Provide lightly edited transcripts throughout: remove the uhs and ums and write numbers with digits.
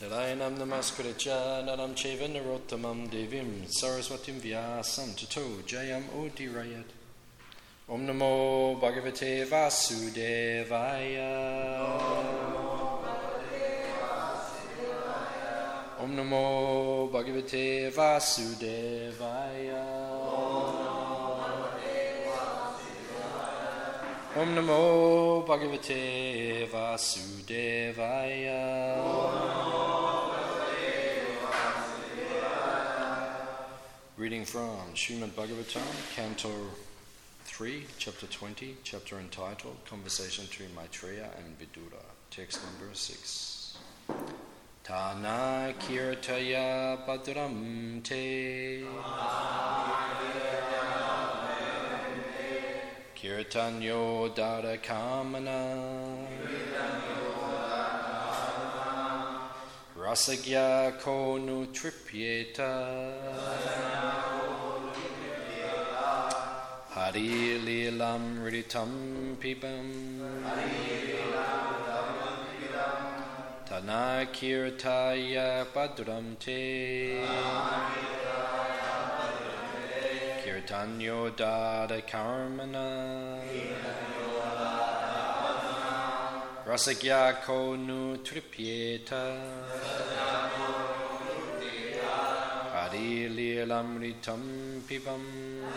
Narayanam namaskritya naram chaiva narottamam devim saraswatim vyasam tato jayam udirayat. Om namo bhagavate vasudevaya. Om namo bhagavate vasudevaya. Om namo bhagavate vasudevaya. Reading from Srimad Bhagavatam, Canto 3, Chapter 20, chapter entitled Conversation between Maitreya and Vidura, text number 6. Tana kirtaya bhadram te kirtanyo dara kamana rasagya konu tripyeta Hari lilam ritam pibam Tana kirtaya bhadram te Kirtanyo dada karmana Rasagya konu tripyeta Hari lilam ritam pibam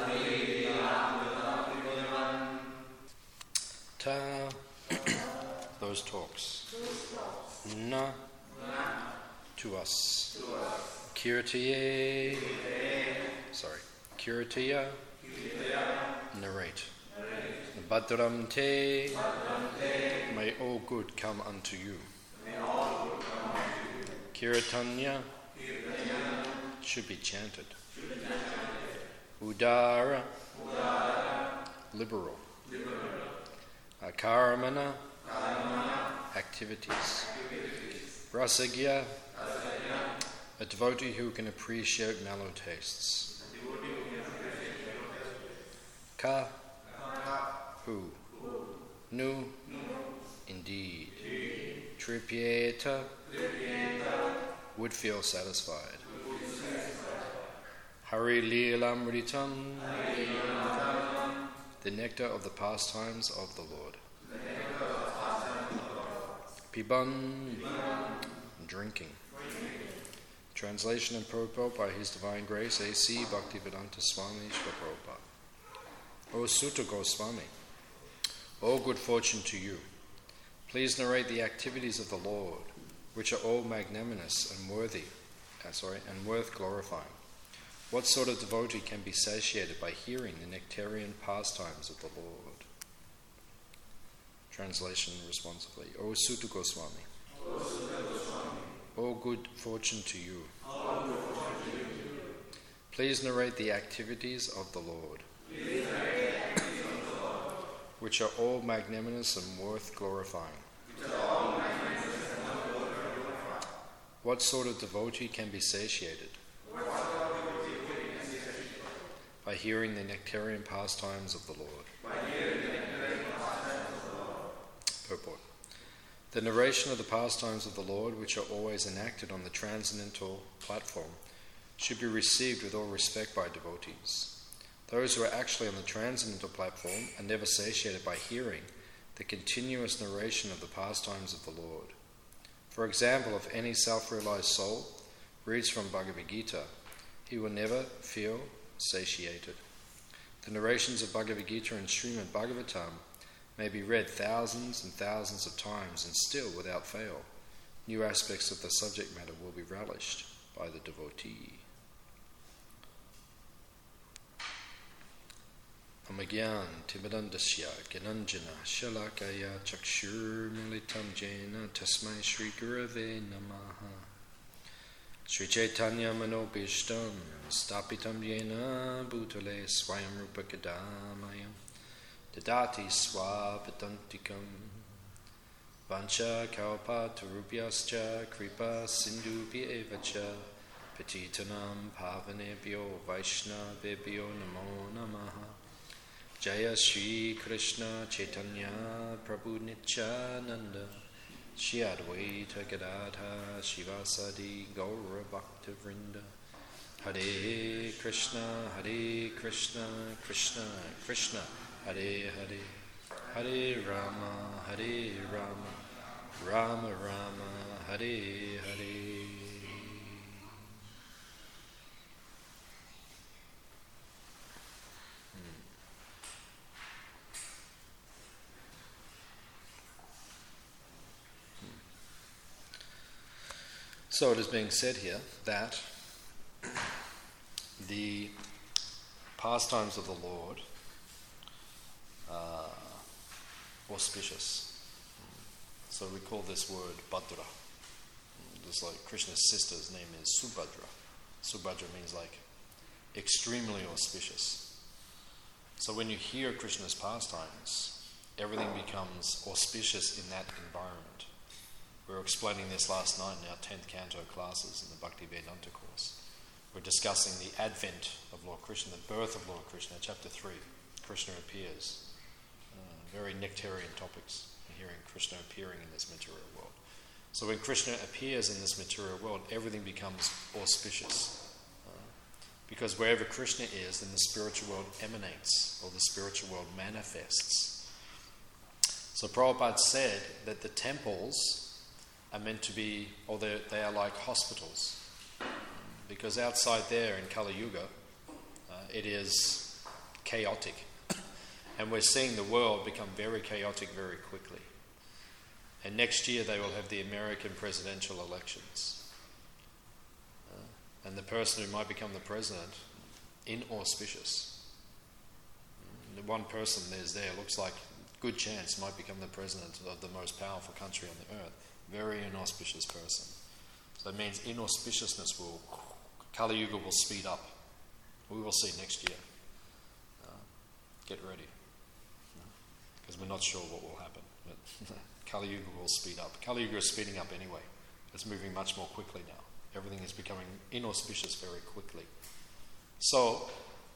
Ta those talks. Na to us. Kirtiye. Kirtiya. Narrate. Bhadram te. May all good come unto you. Kirtanya. Should be chanted. Udara. Liberal. Akaramana. Activities. Rasagya. A devotee who can appreciate mellow tastes. Ka. Who. Nu. Indeed. Tripyeta. Would feel satisfied. Hari Lilamritam. The nectar of the pastimes of the Lord. Piban. Drinking. Translation and purport by His Divine Grace A.C. Bhaktivedanta Swami Srila Prabhupada. O Sutta Goswami, all good fortune to you. Please narrate the activities of the Lord, which are all magnanimous and worth glorifying. What sort of devotee can be satiated by hearing the nectarian pastimes of the Lord? Translation responsively. O Sutta Goswami, all good fortune to you. Please narrate the activities of the Lord, which are all magnanimous and worth glorifying. What sort of devotee can be satiated by hearing the nectarian pastimes of the Lord? Purport. The narration of the pastimes of the Lord, which are always enacted on the transcendental platform, should be received with all respect by devotees. Those who are actually on the transcendental platform are never satiated by hearing the continuous narration of the pastimes of the Lord. For example, if any self-realized soul reads from Bhagavad Gita, he will never feel satiated. The narrations of Bhagavad Gita and Srimad Bhagavatam may be read thousands and thousands of times, and still, without fail, new aspects of the subject matter will be relished by the devotee. Amagyan Tibidandasya Gananjana Shalakaya Chakshur Militam Jena Tasmai Shri Gurave Namaha Sri Chaitanya Manobishtam Stapitam Jena Bhutale Swayam Rupa Kadamayam Dadati Swapatantikam Vancha Kalpatarubhyascha Kripa Sindhubhya Evacha Patitanam Pavanebhyo Vaishnavebhyo Namo Namaha Jaya Shri Krishna Chaitanya Prabhu Nityananda Shri Advaita Gadadha Shivasadi Gaura Bhakta Vrinda. Hare Krishna, Krishna Krishna, Hare Hare, Hare Rama, Rama Rama, Hare Hare. So it is being said here that the pastimes of the Lord are auspicious. So we call this word Bhadra. Just like Krishna's sister's name is Subhadra. Subhadra means like extremely auspicious. So when you hear Krishna's pastimes, everything becomes auspicious in that environment. We were explaining this last night in our 10th canto classes in the Bhaktivedanta course. We're discussing the advent of Lord Krishna, the birth of Lord Krishna, chapter 3. Krishna appears. Very nectarian topics, hearing Krishna appearing in this material world. So when Krishna appears in this material world, everything becomes auspicious. Because wherever Krishna is, then the spiritual world emanates, or the spiritual world manifests. So Prabhupada said that the temples are meant to be, or they are like hospitals. Because outside there in Kali Yuga, it is chaotic. And we're seeing the world become very chaotic very quickly. And next year they will have the American presidential elections. And the person who might become the president, inauspicious. The one person there's there looks like good chance might become the president of the most powerful country on the earth. Very inauspicious person. So it means inauspiciousness will, Kali Yuga will speed up. We will see next year. Get ready. Because we're not sure what will happen. But Kali Yuga will speed up. Kali Yuga is speeding up anyway. It's moving much more quickly now. Everything is becoming inauspicious very quickly. So,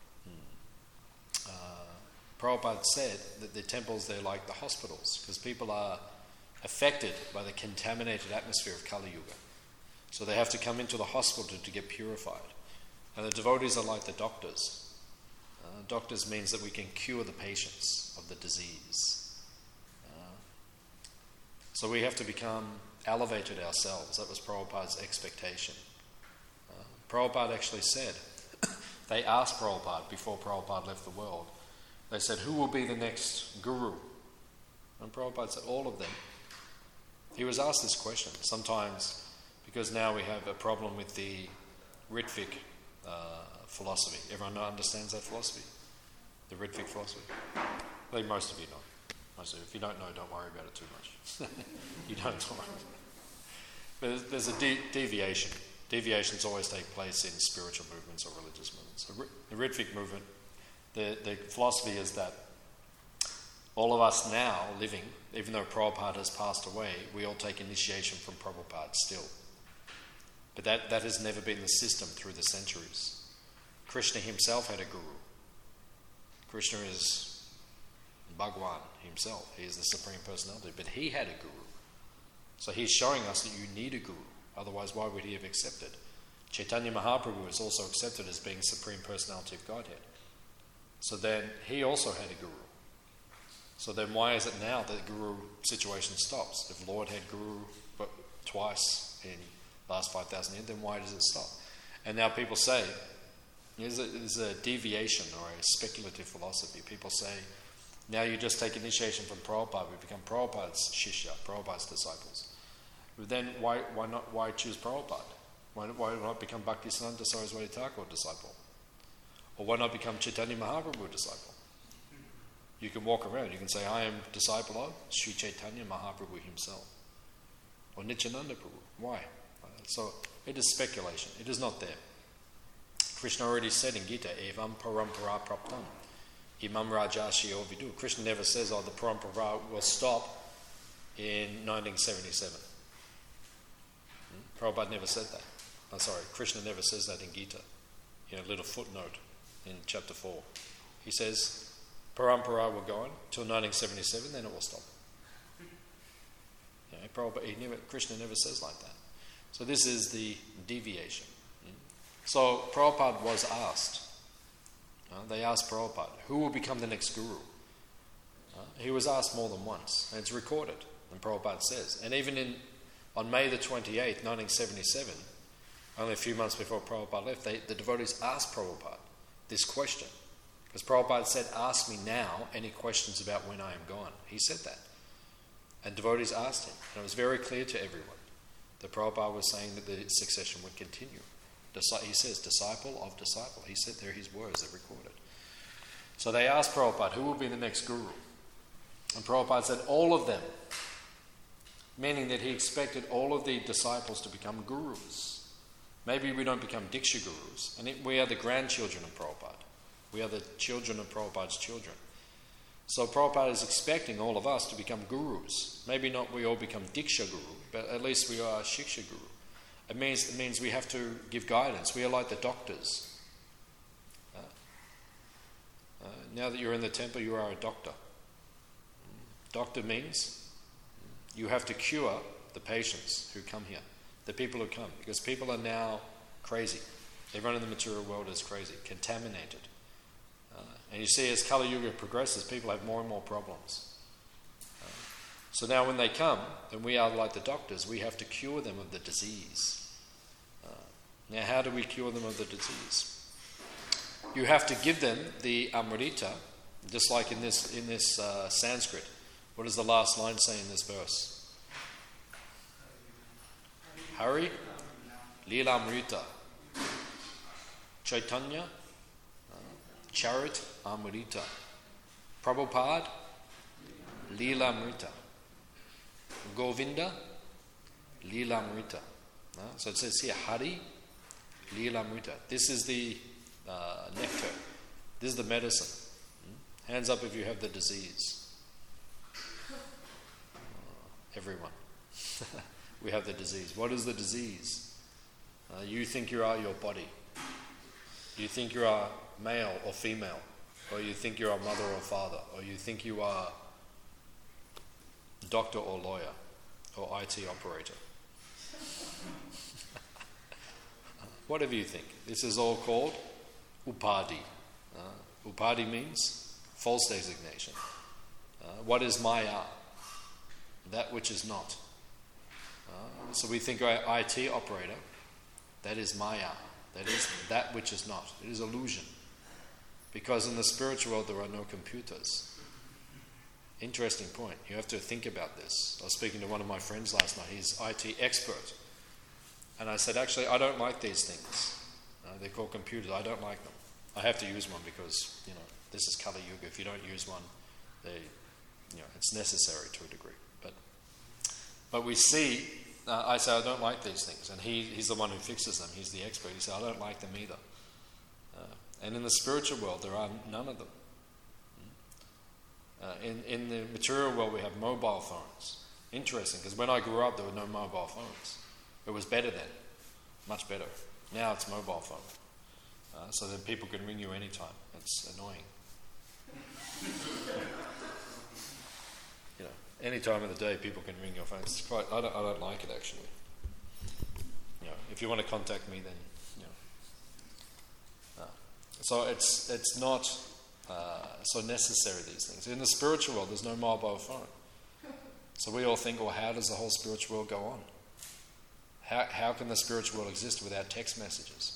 Prabhupada said that the temples, they're like the hospitals, because people are affected by the contaminated atmosphere of Kali Yuga. So they have to come into the hospital to get purified. And the devotees are like the doctors. Doctors means that we can cure the patients of the disease. So we have to become elevated ourselves. That was Prabhupada's expectation. Prabhupada actually said, they asked Prabhupada before Prabhupada left the world, they said, who will be the next guru? And Prabhupada said, all of them. He was asked this question sometimes because now we have a problem with the Ritvik philosophy. Everyone understands that philosophy? The Ritvik philosophy? I think most of you know. Most of you. If you don't know, don't worry about it too much. You don't worry. But there's a deviation. Deviations always take place in spiritual movements or religious movements. So the Ritvik movement, the philosophy is that all of us now living, even though Prabhupada has passed away, we all take initiation from Prabhupada still. But that has never been the system through the centuries. Krishna himself had a guru. Krishna is Bhagwan himself. He is the Supreme Personality. But he had a guru. So he's showing us that you need a guru. Otherwise, why would he have accepted? Chaitanya Mahaprabhu is also accepted as being Supreme Personality of Godhead. So then he also had a guru. So then why is it now that the guru situation stops? If Lord had guru twice in the last 5,000 years, then why does it stop? And now people say, there's a deviation or a speculative philosophy. People say, now you just take initiation from Prabhupada, we become Prabhupada's shishya, Prabhupada's disciples. But then why choose Prabhupada? Why not become Bhaktisiddhanta Saraswati Thakur disciple? Or why not become Chaitanya Mahaprabhu disciple? You can walk around, you can say, I am disciple of Sri Chaitanya Mahaprabhu himself. Or Nityananda Prabhu. Why? So it is speculation. It is not there. Krishna already said in Gita, Evam parampara praptam, imam rajashiyo vidu. Krishna never says, the parampara will stop in 1977. Prabhupada never said that. Krishna never says that in Gita. In a little footnote in chapter 4. He says, parampara will go on till 1977, then it will stop. Krishna never says like that. So this is the deviation. So Prabhupada was asked. They asked Prabhupada, who will become the next guru? He was asked more than once, and it's recorded. And Prabhupada says, and even on May the 28th, 1977, only a few months before Prabhupada left, the devotees asked Prabhupada this question. Because Prabhupada said, ask me now any questions about when I am gone. He said that. And devotees asked him. And it was very clear to everyone that Prabhupada was saying that the succession would continue. He says, disciple of disciple. He said they're his words, they're recorded. So they asked Prabhupada, who will be the next guru? And Prabhupada said, all of them. Meaning that he expected all of the disciples to become gurus. Maybe we don't become Diksha gurus. And we are the grandchildren of Prabhupada. We are the children of Prabhupada's children. So Prabhupada is expecting all of us to become gurus. Maybe not we all become Diksha guru, but at least we are Shiksha guru. It means we have to give guidance. We are like the doctors. Now that you're in the temple, you are a doctor. Doctor means you have to cure the patients who come here, the people who come, because people are now crazy. Everyone in the material world is crazy, contaminated. And you see, as Kali Yuga progresses, people have more and more problems. So now when they come, and we are like the doctors, we have to cure them of the disease. Now how do we cure them of the disease? You have to give them the Amrita, just like in this Sanskrit. What does the last line say in this verse? Hari Lilamrita Chaitanya Charit Amrita Prabhupada Lilamrita Govinda Lilamrita. So it says here Hari Lilamrita. This is the nectar. This is the medicine. Hands up if you have the disease. Everyone. We have the disease. What is the disease? You think you are your body. You think you are male or female. Or you think you are mother or father. Or you think you are doctor or lawyer. Or IT operator. Whatever you think. This is all called upadhi. Upadhi means false designation. What is maya? That which is not. So we think our IT operator, that is maya. That is that which is not. It is illusion. Because in the spiritual world there are no computers. Interesting point. You have to think about this. I was speaking to one of my friends last night. He's IT expert. And I said, actually, I don't like these things. They're called computers. I don't like them. I have to use one because, this is Kali Yuga. If you don't use one, it's necessary to a degree. But we see, I say, I don't like these things. And he's the one who fixes them. He's the expert. He said, I don't like them either. And in the spiritual world, there are none of them. In the material world, we have mobile phones. Interesting, because when I grew up, there were no mobile phones. It was better then. Much better. Now it's mobile phone. So that people can ring you anytime. It's annoying. Any time of the day, people can ring your phone. It's quite. I don't like it actually. If you want to contact me, then So it's not so necessary. These things in the spiritual world, there's no mobile phone. So we all think, well, how does the whole spiritual world go on? How can the spiritual world exist without text messages?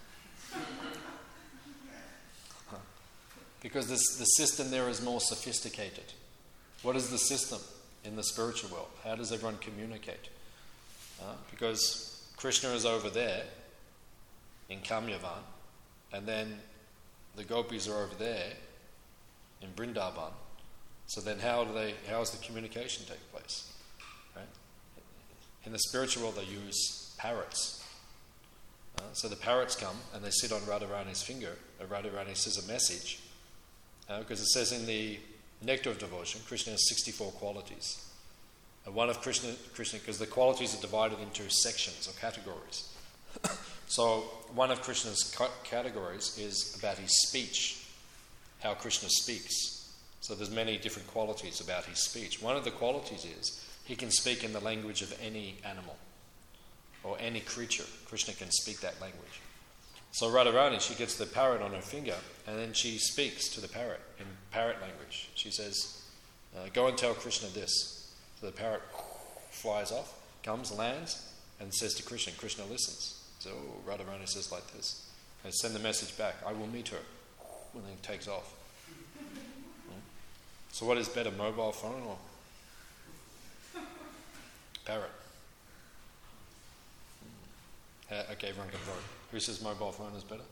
Because the system there is more sophisticated. What is the system in the spiritual world? How does everyone communicate? Because Krishna is over there in Kamyavan, and then the gopis are over there in Vrindavan. So then how does the communication take place? Right? In the spiritual world, they use parrots. So the parrots come and they sit on Radharani's finger. Radharani says a message. Because it says in the Nectar of Devotion, Krishna has 64 qualities. One of Krishna, because the qualities are divided into sections or categories. So one of Krishna's categories is about his speech, how Krishna speaks. So there's many different qualities about his speech. One of the qualities is He can speak in the language of any animal or any creature. Krishna can speak that language. So Radharani, she gets the parrot on her finger and then she speaks to the parrot in parrot language. She says, go and tell Krishna this. So the parrot flies off, comes, lands, and says to Krishna. Krishna listens. So Radharani says like this. And send the message back, I will meet her. And then takes off. So what is better, mobile phone or parrot? Okay, everyone can vote. Who says mobile phone is better?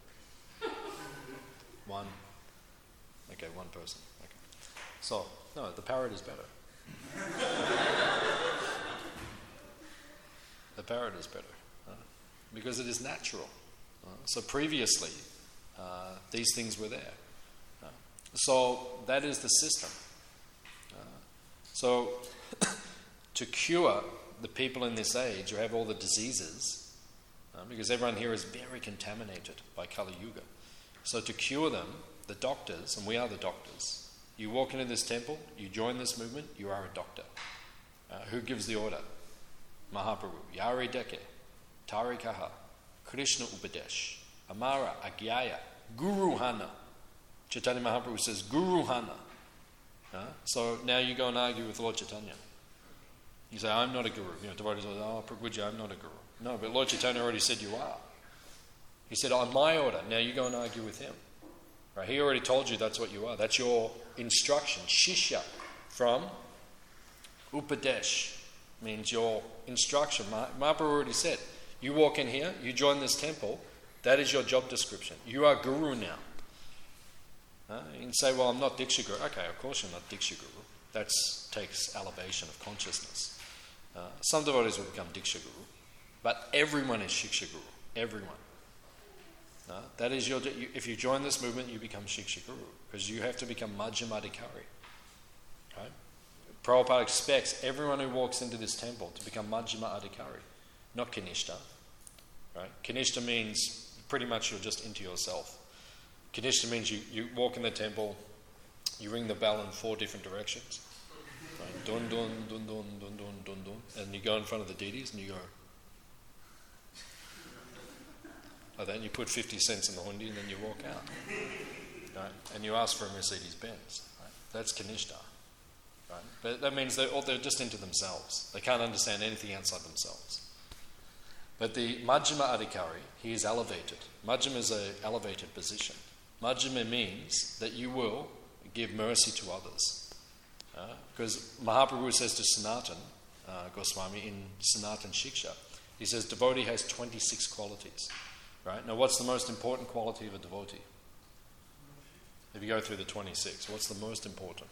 One. Okay, one person. Okay. So, no, the parrot is better. The parrot is better. Because it is natural. So previously, these things were there. So that is the system. So to cure the people in this age who have all the diseases, because everyone here is very contaminated by Kali Yuga. So to cure them, the doctors, and we are the doctors, you walk into this temple, you join this movement, you are a doctor. Who gives the order? Mahaprabhu. Yari Deke, Tari Kaha, Krishna Upadesh, Amara, Agyaya, Guru Hana. Chaitanya Mahaprabhu says, Guru Hana. So now you go and argue with Lord Chaitanya. You say, I'm not a guru. Devotees say, oh, Prabhuji, I'm not a guru. No, but Lord Chaitanya already said you are. He said, on my order. Now you go and argue with him. Right? He already told you that's what you are. That's your instruction. Shishya from Upadesh means your instruction. Mahaprabhu already said, you walk in here, you join this temple, that is your job description. You are guru now. You can say, well, I'm not Diksha Guru. Okay, of course you're not Diksha Guru. That takes elevation of consciousness. Some devotees will become Diksha Guru, but everyone is Shiksha Guru. Everyone. That is your. If you join this movement, you become Shiksha Guru because you have to become Majjhima Adhikari. Right? Prabhupada expects everyone who walks into this temple to become Majjhima Adhikari, not Kanishta. Right? Kanishta means pretty much you're just into yourself. Kanishta means you walk in the temple, you ring the bell in 4 different directions. Right? Dun, dun, dun, dun, dun, dun, dun, dun. And you go in front of the deities and you go. And then you put 50 cents in the hundi and then you walk out. Right? And you ask for a Mercedes Benz. Right? That's Kanishta. Right? But that means they're just into themselves. They can't understand anything outside themselves. But the Majjhima Adhikari, he is elevated. Majjhima is an elevated position. Majjhima means that you will give mercy to others. Because Mahaprabhu says to Sanatan Goswami in Sanatan Shiksha, he says devotee has 26 qualities. Right? Now what's the most important quality of a devotee? If you go through the 26, what's the most important?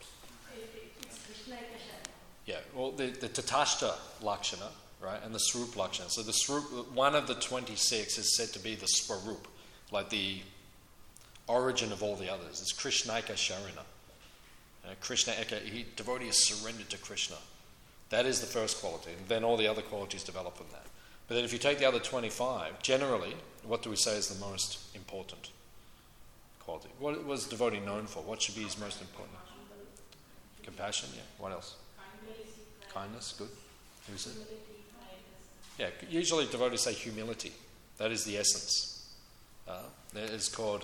Yeah, well the Tatashta Lakshana, right, and the Swarup Lakshana. So the Swarup, one of the 26 is said to be the Swarup, like the origin of all the others. It's Krishnaika Sharana. Krishna Eka, devotee is surrendered to Krishna. That is the first quality, and then all the other qualities develop from that. But then if you take the other 25, generally, what do we say is the most important quality? What was devotee known for? What should be his most important? Compassion, yeah. What else? Kindness, good. Who's it? Yeah, usually devotees say humility. That is the essence. It's called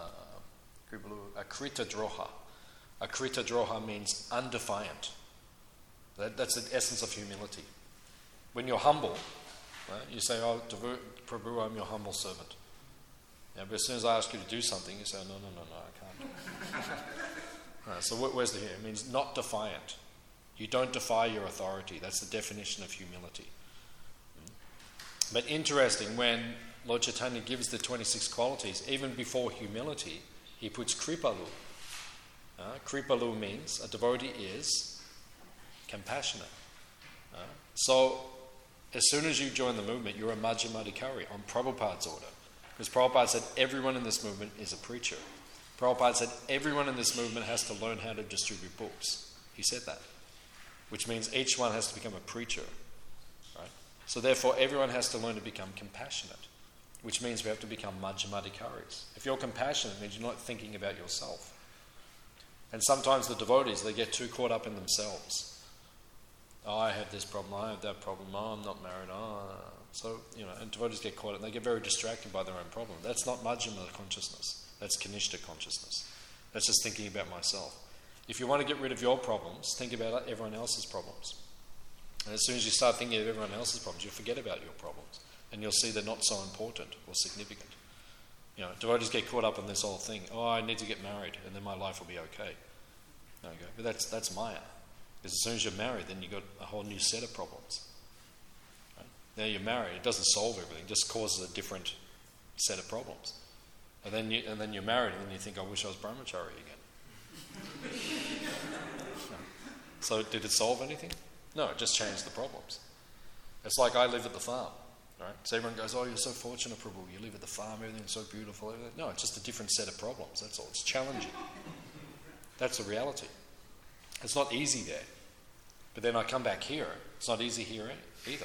Akrita Droha. Akrita Droha means undefiant. That's the essence of humility. When you're humble, right, you say, oh, Prabhu, I'm your humble servant. Yeah, but as soon as I ask you to do something, you say, no, I can't. Right, so where's the here? It means not defiant. You don't defy your authority. That's the definition of humility. But interesting, when Lord Chaitanya gives the 26 qualities, even before humility, he puts Kripalu. Kripalu means a devotee is compassionate. So, as soon as you join the movement, you're a Majjhima Adhikari on Prabhupada's order. Because Prabhupada said everyone in this movement is a preacher. Prabhupada said everyone in this movement has to learn how to distribute books. He said that. Which means each one has to become a preacher. Right? So therefore, everyone has to learn to become compassionate. Which means we have to become Majjhima Adhikaris. If you're compassionate, it means you're not thinking about yourself. And sometimes the devotees, they get too caught up in themselves. Oh, I have this problem, I have that problem, oh, I'm not married, So, and devotees get caught up and they get very distracted by their own problem. That's not Majjhima consciousness. That's Kanishta consciousness. That's just thinking about myself. If you want to get rid of your problems, think about everyone else's problems. And as soon as you start thinking of everyone else's problems, you'll forget about your problems. And you'll see they're not so important or significant. Devotees get caught up in this whole thing. Oh, I need to get married and then my life will be okay. Okay. But that's Maya. Because as soon as you're married, then you've got a whole new set of problems. Right? Now you're married, it doesn't solve everything, it just causes a different set of problems. And then you're married, and then you think, I wish I was brahmachari again. So did it solve anything? No, it just changed the problems. It's like I live at the farm. Right? So everyone goes, oh, you're so fortunate, Prabhu, you live at the farm, everything's so beautiful. Everything. No, it's just a different set of problems, that's all. It's challenging. That's the reality. It's not easy there. But then I come back here, it's not easy here either.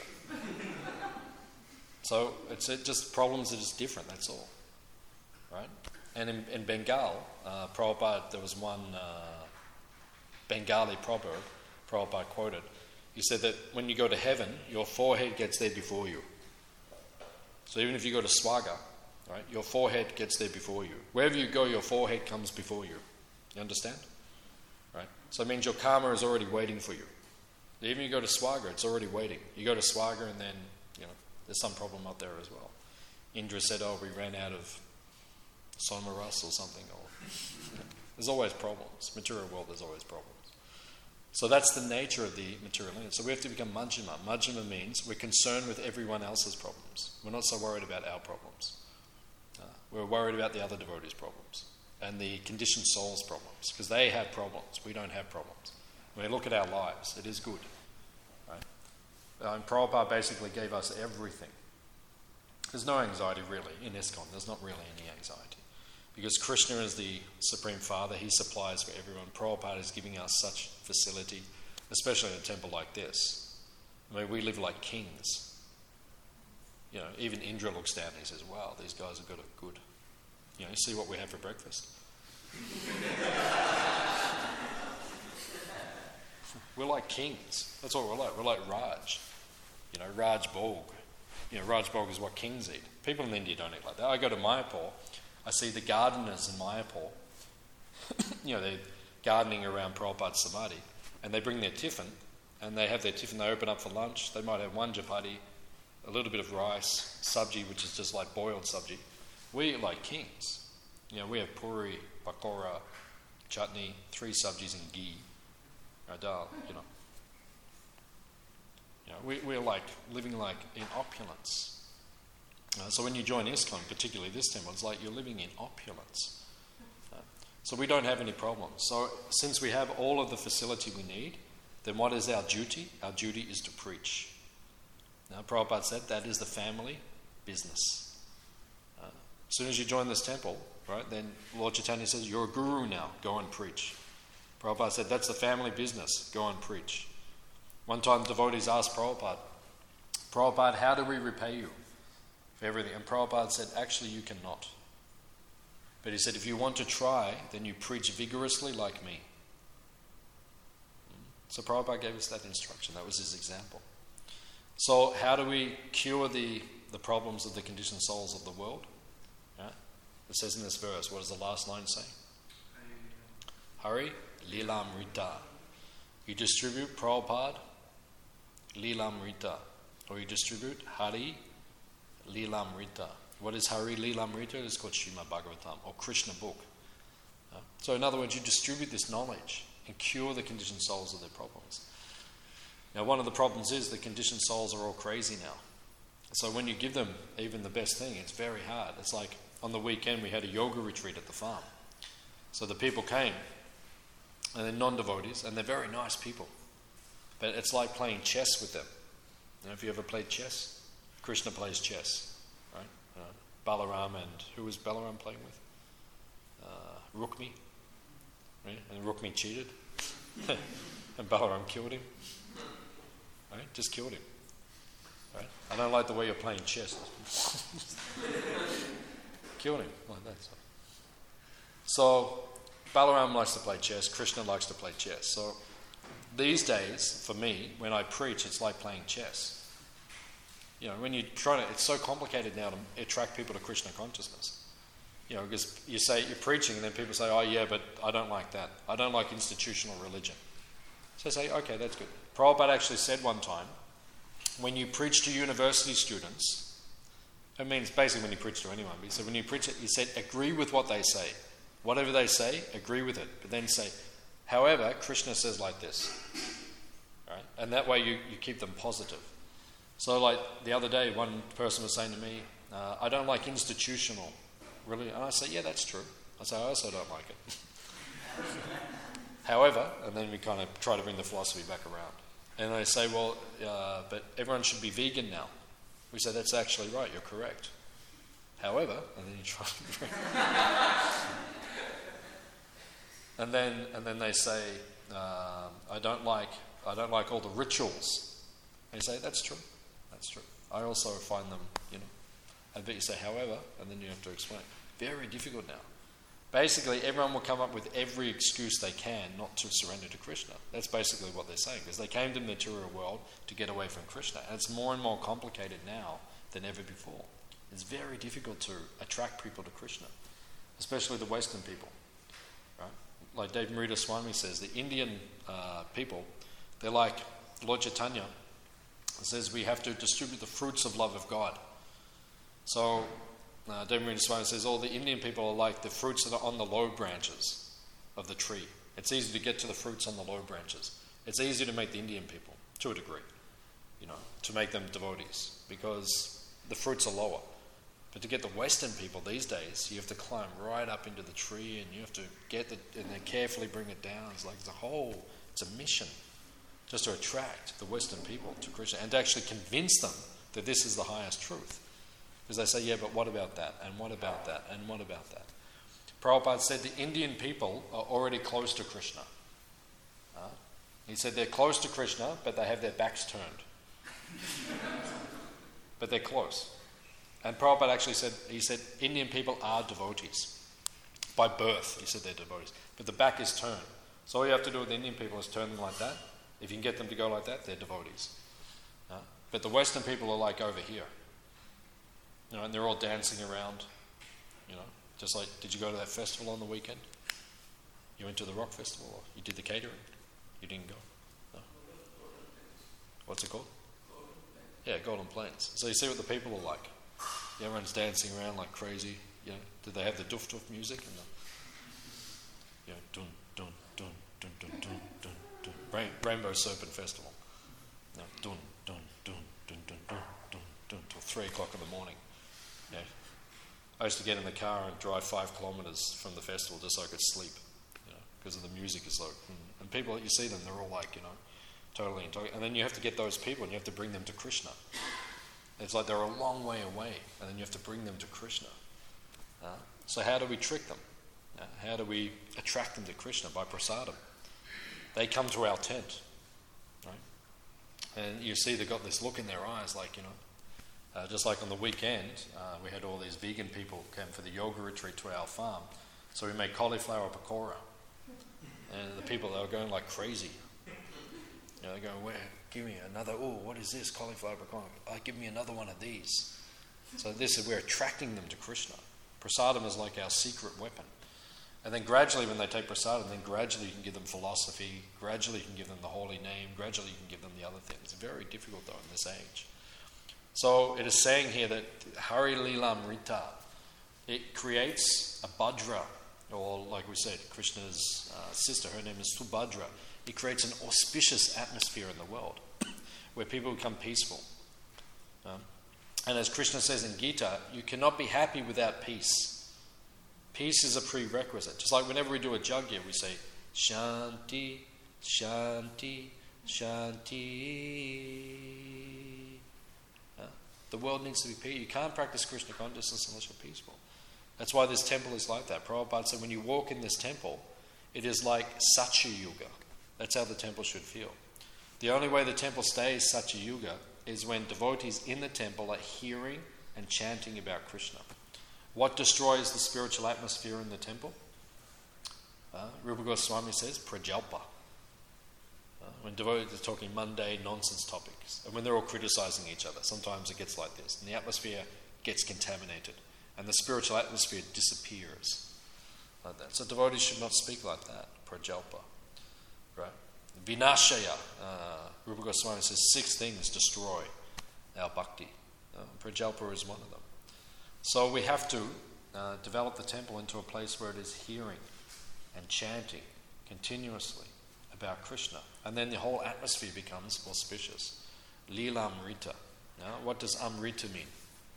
So it's just problems are just different, that's all. Right? And in Bengal, Prabhupada, there was one Bengali proverb Prabhupada quoted. He said that when you go to heaven, your forehead gets there before you. So even if you go to Swaga, right, your forehead gets there before you. Wherever you go, your forehead comes before you. You understand? Right? So it means your karma is already waiting for you. Even if you go to Swaga, it's already waiting. You go to Swaga and then, there's some problem out there as well. Indra said, oh, we ran out of Somaras or something. There's always problems. Material world, there's always problems. So that's the nature of the material lineage. So we have to become Majjhima. Majjhima means we're concerned with everyone else's problems. We're not so worried about our problems. We're worried about the other devotees' problems and the conditioned souls' problems, because they have problems. We don't have problems. When we look at our lives, it is good. Right? And Prabhupada basically gave us everything. There's no anxiety really in ISKCON. There's not really any anxiety. Because Krishna is the Supreme Father, he supplies for everyone. Prabhupada is giving us such facility, especially in a temple like this. I mean, we live like kings. Even Indra looks down and he says, wow, these guys have got it good. You see what we have for breakfast? We're like kings. That's what we're like. We're like Raj. Raj Bhog. Raj Bhog is what kings eat. People in India don't eat like that. I go to Mayapur, I see the gardeners in Mayapur, they're gardening around Prabhupada's Samadhi, and they bring their tiffin, and they have their tiffin, they open up for lunch, they might have one chapati, a little bit of rice, sabji, which is just like boiled sabji. We eat like kings. We have puri, pakora, chutney, 3 sabjis and ghee, dal, We're like living like in opulence. So when you join ISKCON, particularly this temple, it's like you're living in opulence. So we don't have any problems. So since we have all of the facility we need, then what is our duty? Our duty is to preach. Now, Prabhupada said that is the family business. As soon as you join this temple, right, then Lord Chaitanya says, you're a guru now, go and preach. Prabhupada said, that's the family business, go and preach. One time devotees asked Prabhupada, how do we repay you for everything? And Prabhupada said, actually you cannot. But he said, if you want to try, then you preach vigorously like me. So Prabhupada gave us that instruction. That was his example. So how do we cure the problems of the conditioned souls of the world? Yeah? It says in this verse, what does the last line say? Hari Lilamrita. You distribute Prabhupada Lilamrita. Or you distribute Hari Lilamrita. What is Hari Lilamrita? It is called Srimad Bhagavatam, or Krishna book. So in other words, you distribute this knowledge and cure the conditioned souls of their problems. Now one of the problems is the conditioned souls are all crazy now. So when you give them even the best thing, it's very hard. It's like on the weekend we had a yoga retreat at the farm. So the people came, and they're non-devotees, and they're very nice people. But it's like playing chess with them. If you ever played chess, Krishna plays chess, right? Balaram, and who was Balaram playing with? Rukmi, right? And Rukmi cheated, and Balaram killed him, right? Just killed him, right? I don't like the way you're playing chess. Killed him like that. So Balaram likes to play chess. Krishna likes to play chess. So these days, for me, when I preach, it's like playing chess. When you it's so complicated now to attract people to Krishna consciousness. Because you say you're preaching and then people say, oh yeah, but I don't like that. I don't like institutional religion. So I say, okay, that's good. Prabhupada actually said one time, when you preach to university students, it means basically when you preach to anyone, but he said when you preach it, he said, agree with what they say. Whatever they say, agree with it. But then say, however, Krishna says like this. Right? And that way you keep them positive. So like the other day, one person was saying to me, I don't like institutional religion. And I say, yeah, that's true. I say, I also don't like it. However, and then we kind of try to bring the philosophy back around. And they say, well, but everyone should be vegan now. We say, that's actually right, you're correct. However, and then you try to bring and then they say, I don't like all the rituals. And you say, that's true. That's true. I also find them, I bet you say, however, and then you have to explain. Very difficult now. Basically, everyone will come up with every excuse they can not to surrender to Krishna. That's basically what they're saying, because they came to the material world to get away from Krishna. And it's more and more complicated now than ever before. It's very difficult to attract people to Krishna, especially the Western people. Right? Like Dave Mrita Swami says, the Indian people, they're like Lord Chaitanya says we have to distribute the fruits of love of God. So Dave Mrita Swami says all the Indian people are like the fruits that are on the low branches of the tree. It's easy to get to the fruits on the low branches. It's easy to make the Indian people, to a degree, to make them devotees, because the fruits are lower. But to get the Western people these days, you have to climb right up into the tree, and you have to and then carefully bring it down. It's like it's a mission, just to attract the Western people to Krishna and to actually convince them that this is the highest truth. Because they say, yeah, but what about that? And what about that? And what about that? Prabhupada said the Indian people are already close to Krishna. He said they're close to Krishna, but they have their backs turned. But they're close. And Prabhupada actually said, Indian people are devotees. By birth, he said they're devotees. But the back is turned. So all you have to do with the Indian people is turn them like that. If you can get them to go like that, they're devotees. But the Western people are like over here. And they're all dancing around, just like, did you go to that festival on the weekend? You went to the rock festival, or you did the catering? You didn't go? No. What's it called? Yeah, Golden Plains. So you see what the people are like. Everyone's dancing around like crazy. Did they have the doof music? And dun dun dun dun dun dun dun dun. Rainbow Serpent Festival. Dun dun dun dun dun dun dun dun till 3 o'clock in the morning. I used to get in the car and drive 5 kilometres from the festival just so I could sleep, because of the music is like, and people, you see them, they're all like, totally into it. And then you have to get those people and you have to bring them to Krishna. It's like they're a long way away, and then you have to bring them to Krishna. So how do we trick them? How do we attract them to Krishna? By prasadam. They come to our tent, right? And you see they've got this look in their eyes like, just like on the weekend, we had all these vegan people come for the yoga retreat to our farm. So we made cauliflower pakora. And the people, they were going like crazy. They're going, where? Give me another, what is this? Cauliflower pakora. Give me another one of these. So we're attracting them to Krishna. Prasadam is like our secret weapon. And then gradually when they take prasadam, then gradually you can give them philosophy, gradually you can give them the holy name, gradually you can give them the other things. It's very difficult though in this age. So it is saying here that Hari Lila Amrita, it creates a Bhadra, or like we said, Krishna's sister, her name is Subhadra. It creates an auspicious atmosphere in the world where people become peaceful. And as Krishna says in Gita, you cannot be happy without peace. Peace is a prerequisite. Just like whenever we do a yajna, we say, Shanti, Shanti, Shanti. The world needs to be peaceful. You can't practice Krishna consciousness unless you're peaceful. That's why this temple is like that. Prabhupada said when you walk in this temple, it is like Satya Yuga. That's how the temple should feel. The only way the temple stays Satya Yuga is when devotees in the temple are hearing and chanting about Krishna. What destroys the spiritual atmosphere in the temple? Rupa Goswami says, prajalpa. When devotees are talking mundane nonsense topics, and when they're all criticizing each other, sometimes it gets like this, and the atmosphere gets contaminated, and the spiritual atmosphere disappears like that. So devotees should not speak like that. Prajalpa, right? Vinashaya. Rupa Goswami says 6 things destroy our bhakti. Prajalpa is one of them. So we have to develop the temple into a place where it is hearing and chanting continuously about Krishna. And then the whole atmosphere becomes auspicious. Lila Amrita. Now, what does Amrita mean?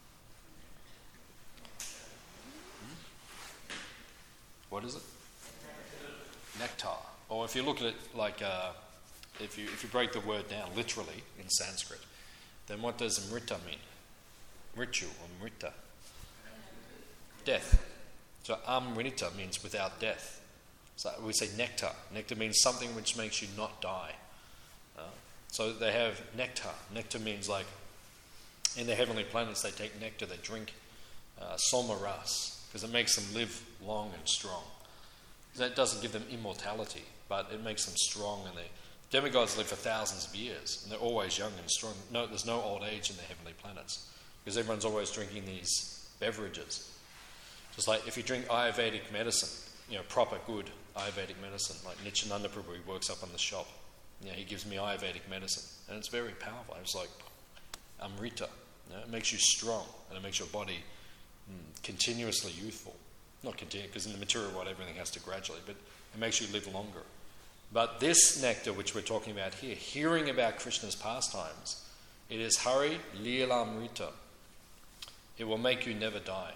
What is it? Nectar. Or if you look at it like, if you break the word down literally in Sanskrit, then what does Amrita mean? Mritu or Mrita. Death. So Amrita means without death. So we say nectar. Nectar means something which makes you not die. So they have nectar. Nectar means like, in the heavenly planets they take nectar, they drink soma ras, because it makes them live long and strong. That doesn't give them immortality, but it makes them strong, and the demigods live for thousands of years, and they're always young and strong. No, there's no old age in the heavenly planets, because everyone's always drinking these beverages. Just like if you drink Ayurvedic medicine, proper good Ayurvedic medicine, like Nityananda Prabhu, he works up on the shop. He gives me Ayurvedic medicine, and it's very powerful. It's like Amrita. It makes you strong, and it makes your body continuously youthful. Not continue, because in the material world everything has to gradually, but it makes you live longer. But this nectar which we're talking about here, hearing about Krishna's pastimes, it is Hari Leela Amrita. It will make you never die.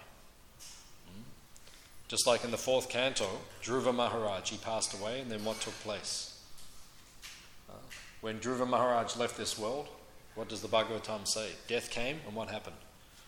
Just like in the 4th canto, Dhruva Maharaj, he passed away, and then what took place? When Dhruva Maharaj left this world, what does the Bhagavatam say? Death came, and what happened?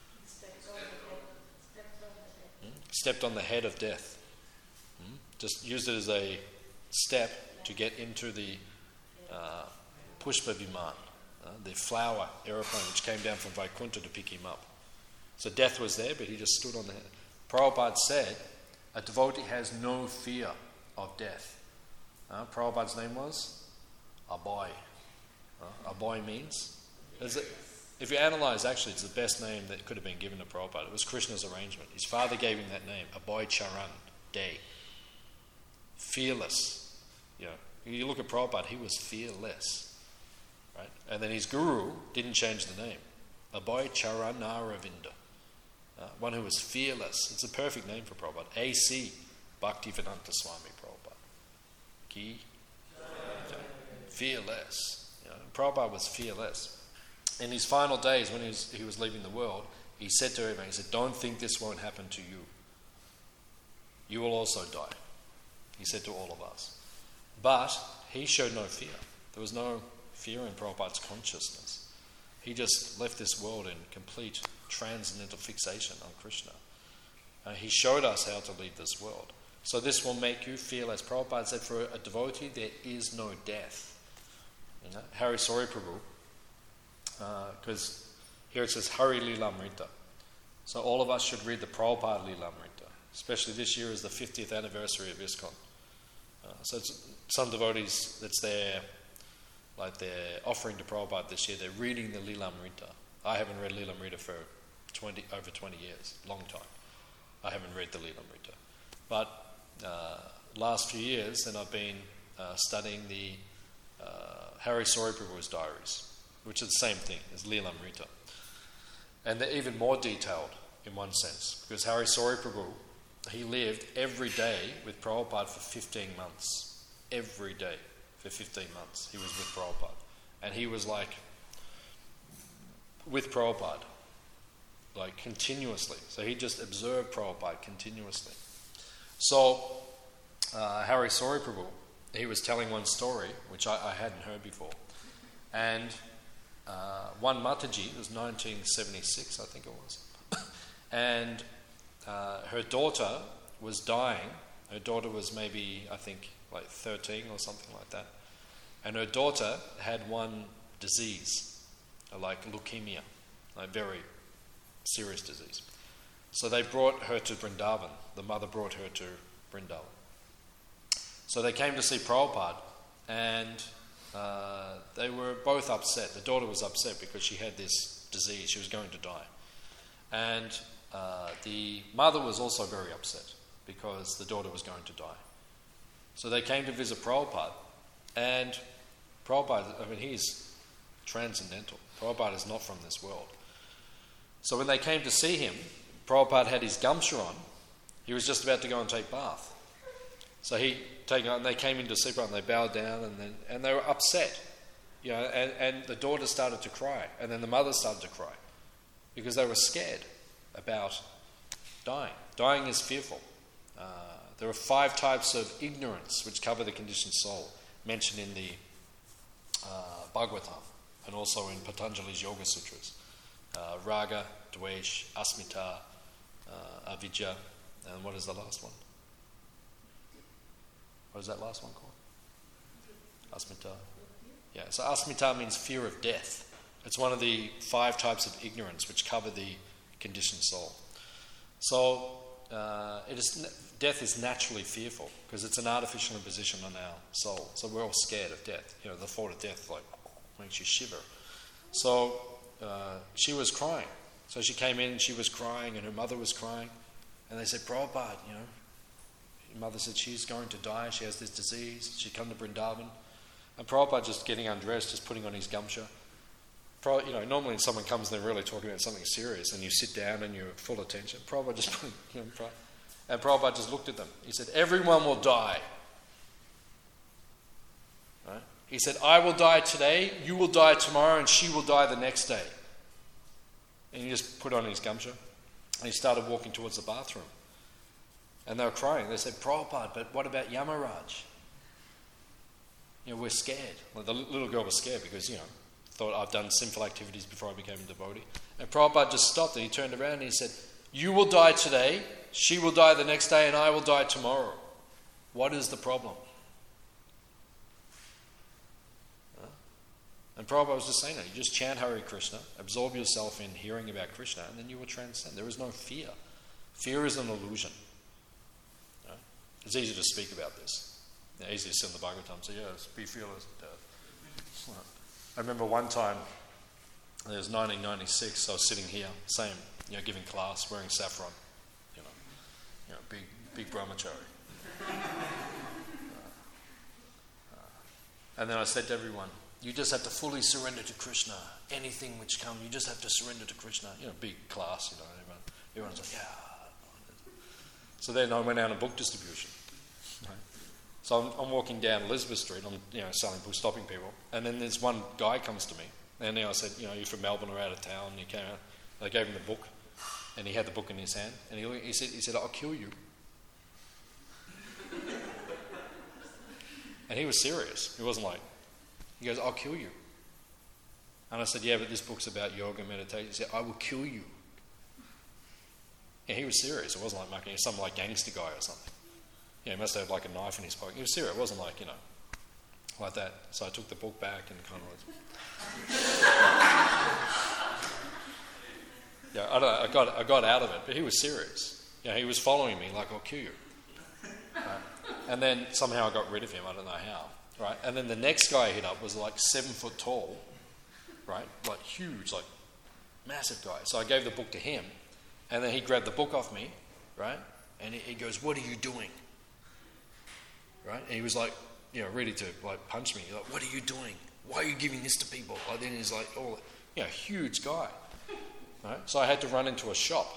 Stepped on the head of death. Just used it as a step to get into the Pushpa Viman, the flower aeroplane which came down from Vaikuntha to pick him up. So death was there, but he just stood on the head. Prabhupada said, a devotee has no fear of death. Prabhupada's name was Abhay. Abhay means, if you analyse, actually it's the best name that could have been given to Prabhupada. It was Krishna's arrangement. His father gave him that name, Abhay Charan Day. Fearless. You look at Prabhupada, he was fearless. Right? And then his guru didn't change the name. Abhay Charanaravinda. One who was fearless. It's a perfect name for Prabhupada. A.C. Bhaktivedanta Swami Prabhupada. Ki. Fearless. Prabhupada was fearless. In his final days, when he was leaving the world, he said to everyone, he said, don't think this won't happen to you. You will also die. He said to all of us. But he showed no fear. There was no fear in Prabhupada's consciousness. He just left this world in complete transcendental fixation on Krishna. He showed us how to leave this world. So this will make you feel, as Prabhupada said, for a devotee, there is no death. Hari Sori Prabhu, because here it says Hari Lila Amrita. So all of us should read the Prabhupada Lila Amrita. Especially this year is the 50th anniversary of ISKCON. So it's some devotees that's there, like they're offering to Prabhupada this year, they're reading the Lila Amrita. I haven't read Lila Amrita for over 20 years, long time. I haven't read the Lila Amrita. But last few years, then I've been studying the Hari Sori Prabhu's diaries, which is the same thing as Lila Amrita. And they're even more detailed in one sense, because Hari Sori Prabhu, he lived every day with Prabhupada for 15 months. Every day for 15 months he was with Prabhupada. And he was like with Prabhupada, like continuously. So he just observed Prabhupada continuously. So Hari Sori Prabhu, he was telling one story, which I hadn't heard before. And one Mataji, it was 1976, I think it was, and her daughter was dying. Her daughter was maybe, I think, like 13 or something like that. And her daughter had one disease, like leukemia, a very serious disease. So they brought her to Vrindavan. The mother brought her to Vrindavan. So they came to see Prabhupada, and they were both upset. The daughter was upset because she had this disease. She was going to die. And the mother was also very upset because the daughter was going to die. So they came to visit Prabhupada. And Prabhupada, he's transcendental. Prabhupada is not from this world. So when they came to see him, Prabhupada had his gamsha on. He was just about to go and take bath. So they came in to see Prabhupada and they bowed down and they were upset. And the daughter started to cry. And then the mother started to cry because they were scared about dying. Dying is fearful. There are 5 types of ignorance which cover the conditioned soul, mentioned in the Bhagavatam and also in Patanjali's Yoga Sutras. Raga, Dvesh, Asmita, Avidya, and what is the last one? What is that last one called? Asmita. Yeah, so Asmita means fear of death. It's one of the 5 types of ignorance which cover the conditioned soul. So death is naturally fearful because it's an artificial imposition on our soul. So we're all scared of death. The thought of death makes you shiver. So she was crying. So she came in and she was crying and her mother was crying. And they said, Prabhupada, your mother said she's going to die. She has this disease. She'd come to Vrindavan. And Prabhupada just getting undressed, just putting on his gamsha. Normally when someone comes and they're really talking about something serious and you sit down and you're full attention, Prabhupada just put, and Prabhupada just looked at them. He said, everyone will die. Right? He said, I will die today, you will die tomorrow, and she will die the next day. And he just put on his gamsha and he started walking towards the bathroom. And they were crying. They said, Prabhupada, but what about Yamaraj? We're scared. The little girl was scared because, thought I've done sinful activities before I became a devotee. And Prabhupada just stopped and he turned around and he said, you will die today, she will die the next day, and I will die tomorrow. What is the problem? And Prabhupada was just saying that. You just chant Hare Krishna, absorb yourself in hearing about Krishna, and then you will transcend. There is no fear. Fear is an illusion. It's easy to speak about this. Easy to sit in the Bhagavatam. So be fearless. I remember one time, it was 1996, I was sitting here, same, giving class, wearing saffron, big brahmachari. And then I said to everyone, you just have to fully surrender to Krishna. Anything which comes, you just have to surrender to Krishna. Big class, everyone's like, yeah. So then I went out on book distribution. Right? So I'm walking down Elizabeth Street, I'm selling books, stopping people, and then there's one guy comes to me, and I said, you're from Melbourne or out of town, and he came out, I gave him the book, and he had the book in his hand, and he said, I'll kill you. And he was serious. He wasn't like, he goes, I'll kill you. And I said, yeah, but this book's about yoga and meditation. He said, I will kill you. Yeah, he was serious. It wasn't like mucking, some gangster guy or something. He must have a knife in his pocket. He was serious. It wasn't like that. So I took the book back and kind of I got out of it, but he was serious. He was following me like, I'll kill you. Right? And then somehow I got rid of him. I don't know how. Right? And then the next guy I hit up was 7 foot tall, right? Huge, massive guy. So I gave the book to him, and then he grabbed the book off me, right? And he goes, what are you doing? Right? And he was ready to punch me. What are you doing? Why are you giving this to people? Then he's huge guy. Right? So I had to run into a shop.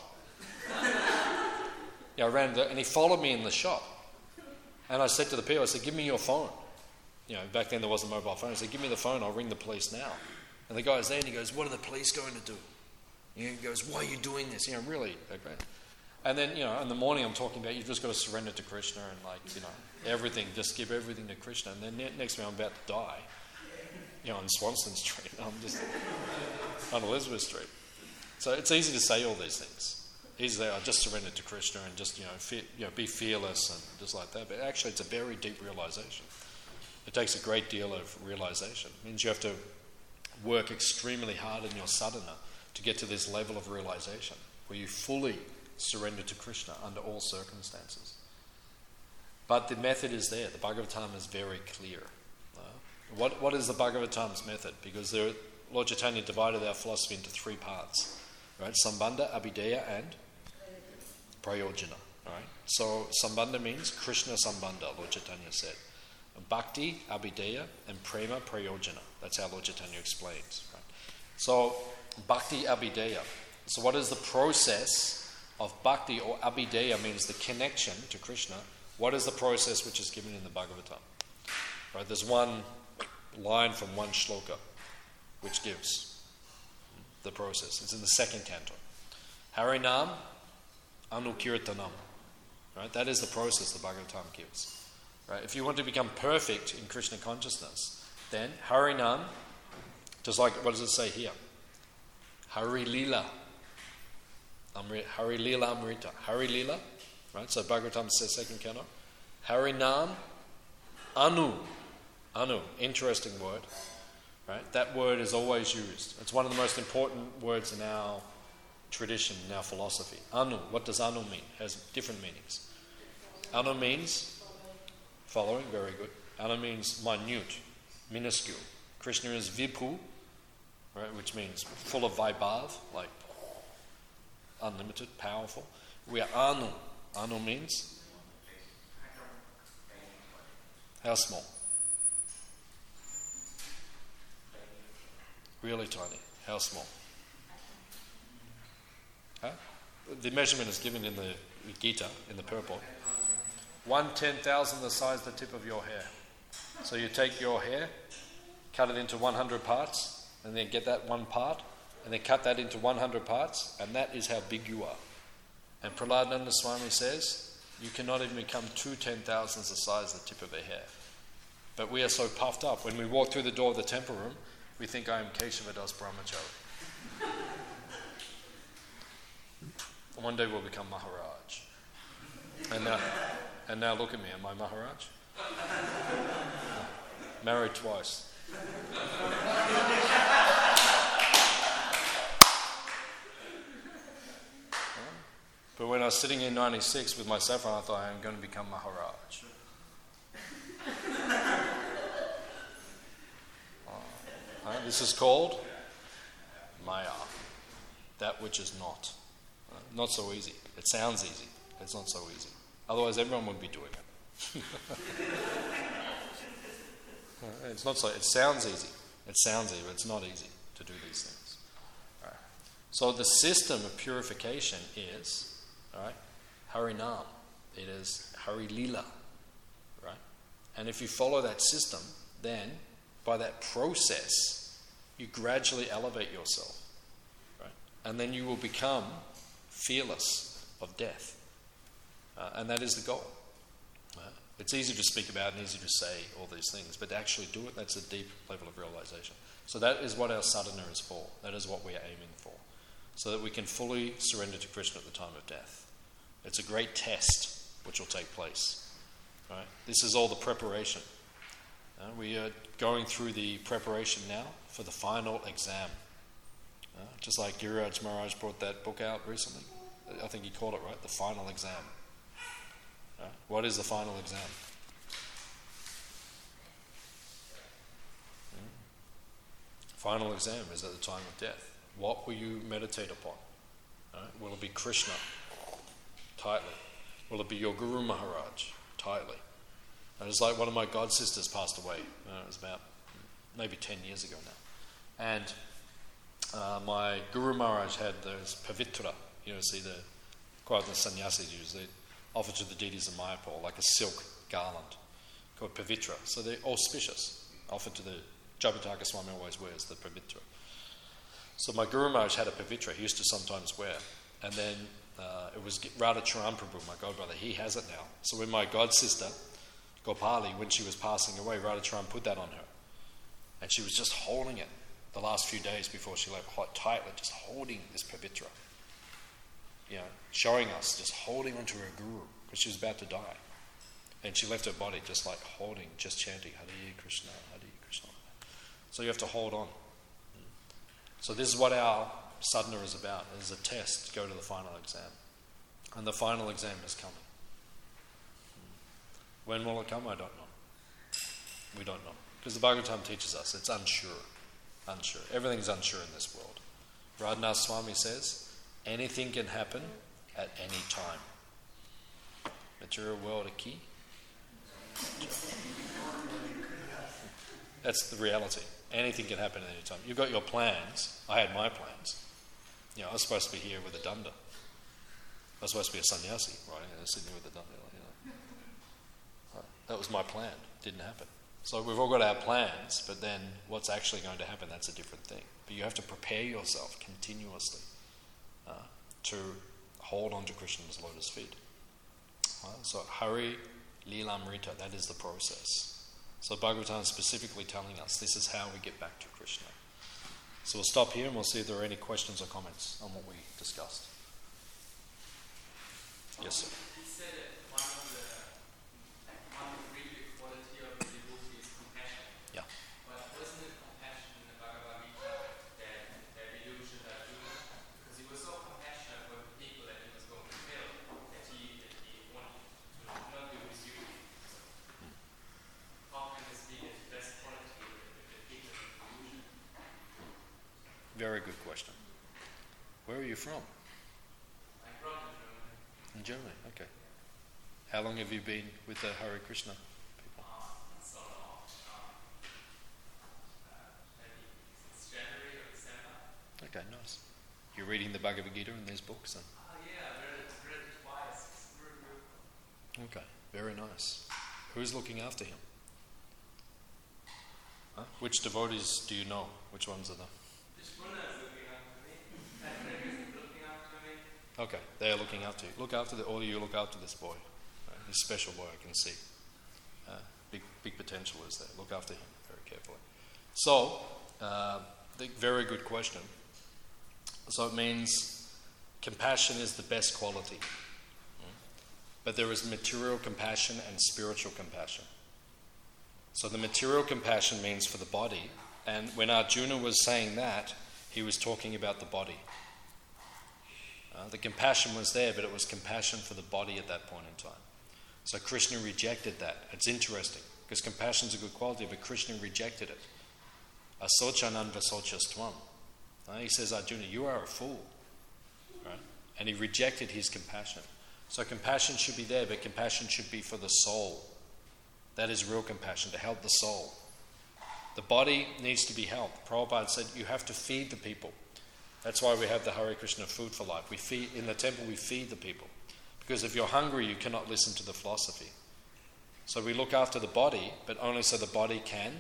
I ran and he followed me in the shop. And I said to the people, I said, give me your phone. Back then there wasn't a mobile phone. I said, give me the phone, I'll ring the police now. And the guy's there and he goes, what are the police going to do? And he goes, why are you doing this? Really. Okay. And then, in the morning I'm talking about you've just got to surrender to Krishna and everything, just give everything to Krishna. And then next minute I'm about to die, on Swanston Street. I'm just on Elizabeth Street. So it's easy to say all these things. Easy to say, I just surrendered to Krishna and just, be fearless and just like that. But actually it's a very deep realization. It takes a great deal of realization. It means you have to work extremely hard in your sadhana to get to this level of realization where you fully surrender to Krishna under all circumstances. But the method is there. The Bhagavatam is very clear. What is the Bhagavatam's method? Because Lord Chaitanya divided our philosophy into three parts, right? Sambandha, Abhideya, and Prayojana. Right? So Sambandha means Krishna Sambandha, Lord Chaitanya said. Bhakti, Abhideya, and Prema, Prayojana. That's how Lord Chaitanya explains. Right? So Bhakti, Abhideya. So what is the process of Bhakti, or Abhideya means the connection to Krishna? What is the process which is given in the Bhagavatam? Right? There's one line from one shloka which gives the process. It's in the second canto. Harinam Anukirtanam. Right? That is the process the Bhagavatam gives. Right? If you want to become perfect in Krishna consciousness, then Harinam, just like, what does it say here? Hari Lila. Hari Lila Amrita. Hari Lila. Right? So Bhagavatam says second canto. Harinam Anu. Anu. Interesting word. Right? That word is always used. It's one of the most important words in our tradition, in our philosophy. Anu. What does Anu mean? It has different meanings. Anu means following, very good. Anu means minute, minuscule. Krishna is Vibhu, right, which means full of Vaibhav, like unlimited, powerful. We are Anu. Anu means how small? Really tiny. How small? Huh? The measurement is given in the Gita, in the purport. 1/10,000 the size of the tip of your hair. So you take your hair, cut it into 100 parts, and then get that one part, and then cut that into 100 parts, and that is how big you are. And Prahladananda Swami says, you cannot even become 2/10,000s the size of the tip of a hair. But we are so puffed up. When we walk through the door of the temple room, we think I am Keshavadas Brahmachari. One day we'll become Maharaj. And now look at me, am I Maharaj? Married twice. But when I was sitting in 96 with my saffron, I thought I am going to become Maharaj. This is called Maya, that which is not. Not so easy. It sounds easy. It's not so easy. Otherwise, everyone would be doing it. It's not so. It sounds easy. It sounds easy, but it's not easy to do these things. Right. So the system of purification is, right, Harinam. It is Hari Lila, right? And if you follow that system, then by that process, you gradually elevate yourself, right? And then you will become fearless of death. And that is the goal. It's easy to speak about and easy to say all these things, but to actually do it, that's a deep level of realization. So that is what our sadhana is for. That is what we are aiming for. So that we can fully surrender to Krishna at the time of death. It's a great test which will take place. Right? This is all the preparation. We are going through the preparation now for the final exam. Just like Giriraj Maharaj brought that book out recently. I think he called it, right? The final exam. What is the final exam? Final exam is at the time of death. What will you meditate upon? Will it be Krishna? Tightly. Will it be your Guru Maharaj? Tightly. And it's like one of my god sisters passed away. It was about maybe 10 years ago now. And my Guru Maharaj had those pavitra. See quite the sannyasis use. They offer to the deities of Mayapur like a silk garland called pavitra. So they're auspicious. Offered to the Jayapataka Swami always wears the pavitra. So my Guru Maharaj had a pavitra he used to sometimes wear. And then it was Radha Charan Prabhu, my godbrother. He has it now. So when my god sister, Gopali, when she was passing away, Radha Charan put that on her. And she was just holding it the last few days before she left, quite tightly, just holding this pavitra. Showing us, just holding onto her guru, because she was about to die. And she left her body just like holding, just chanting, Hare Krishna, Hare Krishna. So you have to hold on. So this is what our sadhana is about. It is a test to go to the final exam. And the final exam is coming. When will it come? I don't know. We don't know. Because the Bhagavatam teaches us it's unsure. Unsure. Everything's unsure in this world. Radhanath Swami says, anything can happen at any time. Material world a key. That's the reality. Anything can happen at any time. You've got your plans. I had my plans. I was supposed to be here with a danda. I was supposed to be a sannyasi, right? Sitting here with a danda. That was my plan. Didn't happen. So we've all got our plans, but then what's actually going to happen, that's a different thing. But you have to prepare yourself continuously to hold on to Krishna's lotus feet. So Hari Lilamrita, that is the process. So Bhagavatam is specifically telling us this is how we get back to Krishna. So we'll stop here and we'll see if there are any questions or comments on what we discussed. Yes, sir. He said that one of the really quality of the devotee is compassion. Yeah. But wasn't it compassion in the Bhagavad Gita that illusion that because he was so compassionate for the people that he was going to kill that he wanted to not do his duty. So how can this be the best quality if the people is illusion? Very good question. Where are you from? I grew up in Germany. In Germany, okay. How long have you been with the Hare Krishna people? So long. Maybe since January or December. Okay, nice. You're reading the Bhagavad Gita in these books then? Yeah, I read it twice. It's really good. Okay, very nice. Who's looking after him? Which devotees do you know? Which ones are them? Vishwanath is looking after me. Patrick is looking after me. Okay, they are looking after you. Look after all of you look after this boy. This special boy I can see. Big potential is there. Look after him very carefully. So, very good question. So it means compassion is the best quality. But there is material compassion and spiritual compassion. So the material compassion means for the body, and when Arjuna was saying that, he was talking about the body. The compassion was there, but it was compassion for the body at that point in time. So Krishna rejected that. It's interesting, because compassion is a good quality, but Krishna rejected it. Asochanan vasochastvam. He says, Arjuna, you are a fool. Right? And he rejected his compassion. So compassion should be there, but compassion should be for the soul. That is real compassion, to help the soul. The body needs to be helped. Prabhupada said you have to feed the people. That's why we have the Hare Krishna Food for Life. We feed in the temple, we feed the people. Because if you're hungry, you cannot listen to the philosophy. So we look after the body, but only so the body can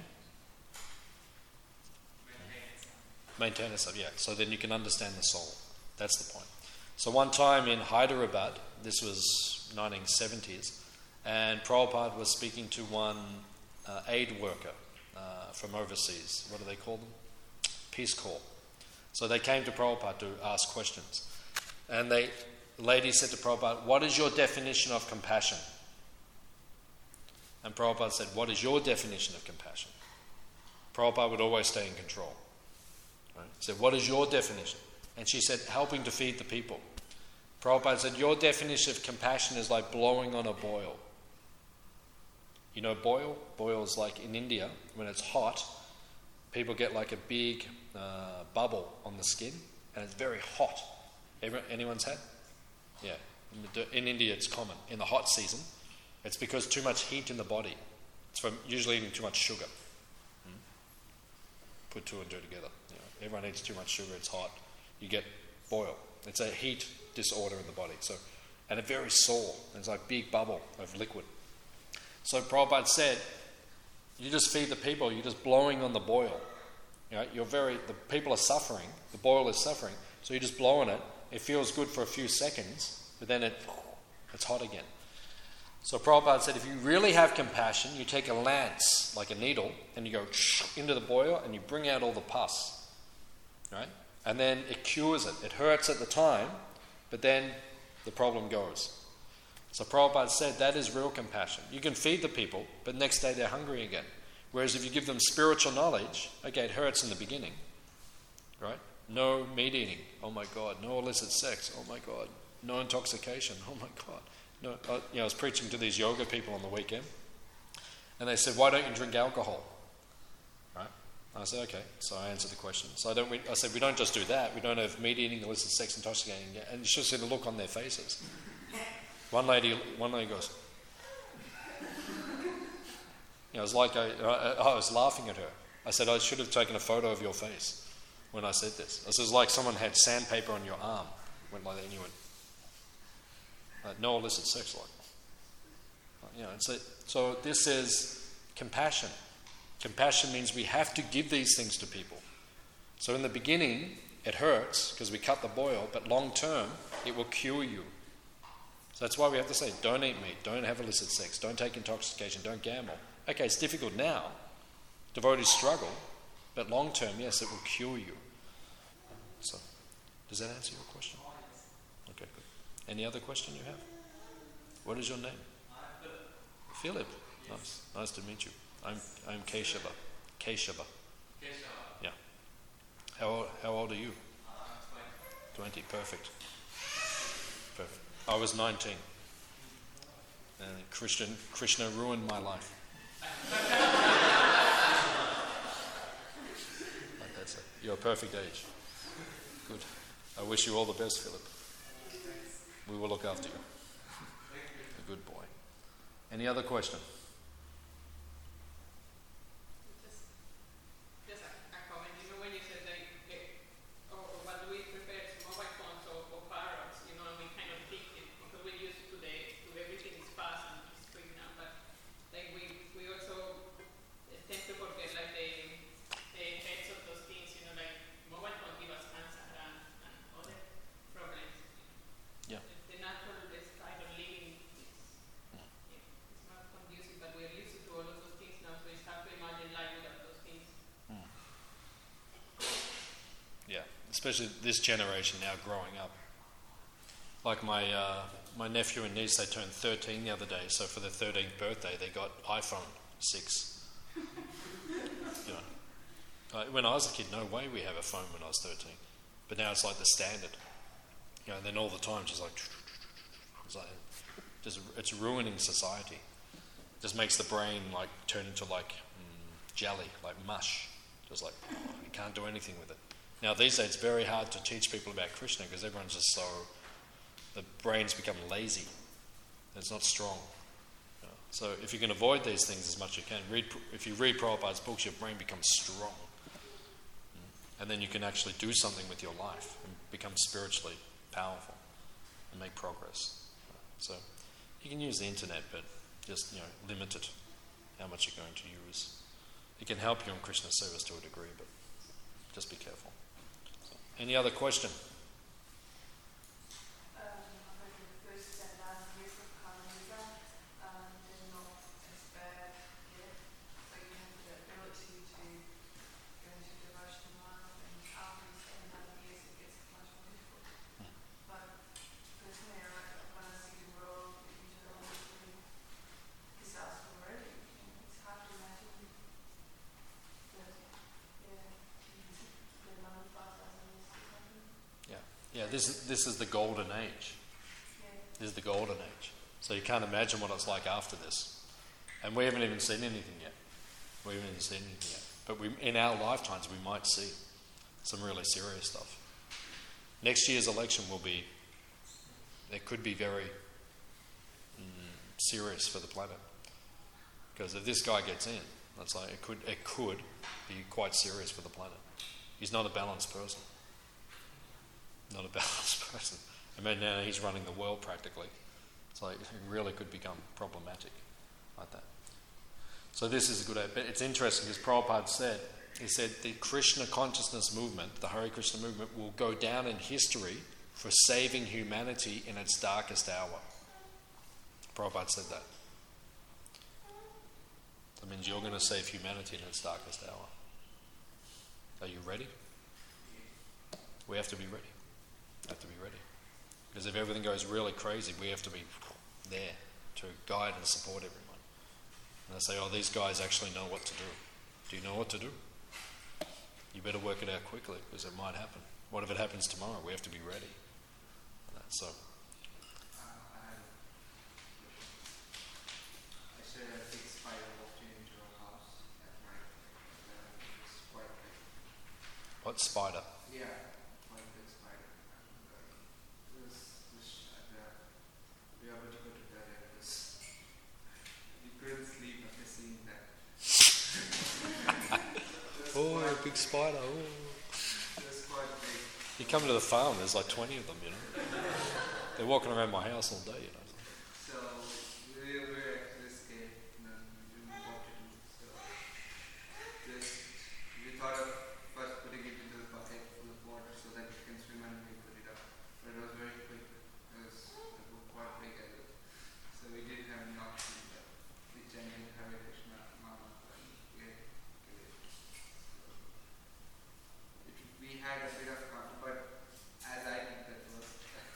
maintain itself. Yeah, so then you can understand the soul. That's the point. So one time in Hyderabad, this was 1970s, and Prabhupada was speaking to one aid worker from overseas. What do they call them? Peace Corps. So they came to Prabhupada to ask questions. And the lady said to Prabhupada, what is your definition of compassion? And Prabhupada said, what is your definition of compassion? Prabhupada would always stay in control. Right? He said, what is your definition? And she said, helping to feed the people. Prabhupada said, your definition of compassion is like blowing on a boil. You know boil? Boil is like in India, when it's hot, people get like a big bubble on the skin, and it's very hot. Anyone's had? Yeah. In India it's common. In the hot season, it's because too much heat in the body. It's from usually eating too much sugar. Put two and two together. Everyone eats too much sugar, it's hot. You get boil. It's a heat disorder in the body. So, and it's very sore. It's like a big bubble of liquid. So Prabhupada said, you just feed the people, you're just blowing on the boil. The people are suffering, the boil is suffering, so you just blow on it, it feels good for a few seconds, but then it's hot again. So Prabhupada said, if you really have compassion, you take a lance, like a needle, and you go into the boil and you bring out all the pus. Right? And then it cures it. It hurts at the time, but then the problem goes. So Prabhupada said that is real compassion. You can feed the people, but next day they're hungry again. Whereas if you give them spiritual knowledge, okay, it hurts in the beginning. Right? No meat eating. Oh my God. No illicit sex. Oh my God. No intoxication. Oh my God. No, I was preaching to these yoga people on the weekend, and they said, why don't you drink alcohol? I said, okay. So I answered the question. So I said, we don't just do that. We don't have meat eating, illicit sex, intoxicating. And you should see the look on their faces. One lady goes, it was like I was laughing at her. I said, I should have taken a photo of your face when I said this. This is like someone had sandpaper on your arm. Went like that and you went, no illicit sex so this is compassion. Compassion means we have to give these things to people. So in the beginning, it hurts because we cut the boil, but long term, it will cure you. So that's why we have to say, don't eat meat, don't have illicit sex, don't take intoxication, don't gamble. Okay, it's difficult now. Devotees struggle, but long term, yes, it will cure you. So, does that answer your question? Okay, good. Any other question you have? What is your name? Philip. Nice. Nice to meet you. I'm Keshava. Keshava. Yeah. How old are you? 20. Perfect. I was 19. And Krishna ruined my life. That's it. You're a perfect age. Good. I wish you all the best, Philip. We will look after you. A good boy. Any other question? Just a comment. You know, when you said what do we prefer, mobile phones or parrots? You know, and we kind of picked it because we're used to everything is fast and it's quick now. But like we also tend to forget like the effects of those things. You know, like mobile phones give us cancer and other problems. Yeah. The natural style of living is it's not conducive, but we're used to all of those things now, so it's hard to imagine life without those things. Yeah, especially this generation now growing up. Like my nephew and niece, they turned 13 the other day, so for their 13th birthday, they got iPhone 6. When I was a kid, no way we have a phone when I was 13. But now it's like the standard. And then all the time, it's it's ruining society. It just makes the brain like turn into like jelly, like mush. Just like you can't do anything with it. Now these days, it's very hard to teach people about Krishna because everyone's just the brain's become lazy. It's not strong. So if you can avoid these things as much as you can, if you read Prabhupada's books, your brain becomes strong. And then you can actually do something with your life and become spiritually powerful and make progress. So you can use the internet, but just limit it, how much you're going to use. It can help you in Krishna service to a degree, but just be careful. So, any other question? Yeah, this is the golden age. This is the golden age. So you can't imagine what it's like after this. And we haven't even seen anything yet. But in our lifetimes, we might see some really serious stuff. Next year's election it could be very serious for the planet. Because if this guy gets in, that's like it could be quite serious for the planet. He's not a balanced person. Not a balanced person. I mean, now he's running the world practically. It's like it really could become problematic like that. So this is a good, but it's interesting because Prabhupada said the Krishna consciousness movement, the Hare Krishna movement, will go down in history for saving humanity in its darkest hour. Prabhupada said that. That means you're going to save humanity in its darkest hour. Are you ready? We have to be ready. Because if everything goes really crazy, we have to be there to guide and support everyone. And they say, these guys actually know what to do. Do you know what to do? You better work it out quickly because it might happen. What if it happens tomorrow? We have to be ready. So. I said a big spider walked into our house at night. It was quite spider. Yeah, quite a big spider. And it was just we were able to go to bed because we couldn't sleep after seeing that. Oh, a big spider. Oh. It was quite big. You come to the farm, there's like 20 of them, you know. They're walking around my house all day, you know. So we were actually scared and we didn't know what to do. So we thought of first putting it into the bucket full of water so that it can swim and we put it up. But it was very quick because it was quite big as it. So we did have an option, but we changed Hare Krishna Mama and we had to kill it. So we had a bit of comfort, but as I did that work,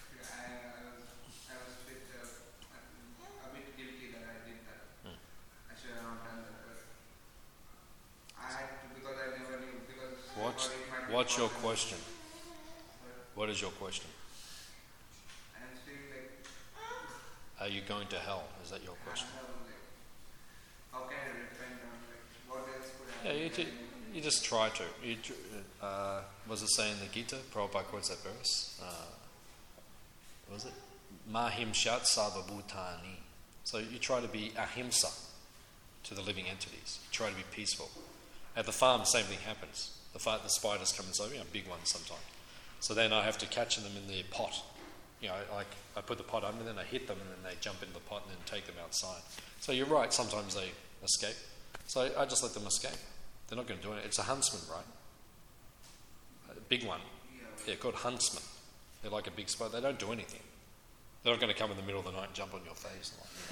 I was a bit guilty that I did that. I should have not done that, but I had to because I never knew because What's your question? What is your question? I'm feeling like Are you going to hell? Is that your question? how can I repent on what else could Yeah, happen? you just try to. Was it saying in the Gita? Prabhupada quotes that verse. What was it? Mahimshat sarvabhutani. So you try to be ahimsa to the living entities. You try to be peaceful. At the farm, the same thing happens. The spiders come and so big ones sometimes. So then I have to catch them in the pot. You know, like I put the pot under, then I hit them, and then they jump into the pot, and then take them outside. So you're right. Sometimes they escape. So I just let them escape. They're not going to do it. It's a huntsman, right? A big one. Yeah, called huntsman. They're like a big spider. They don't do anything. They're not going to come in the middle of the night and jump on your face.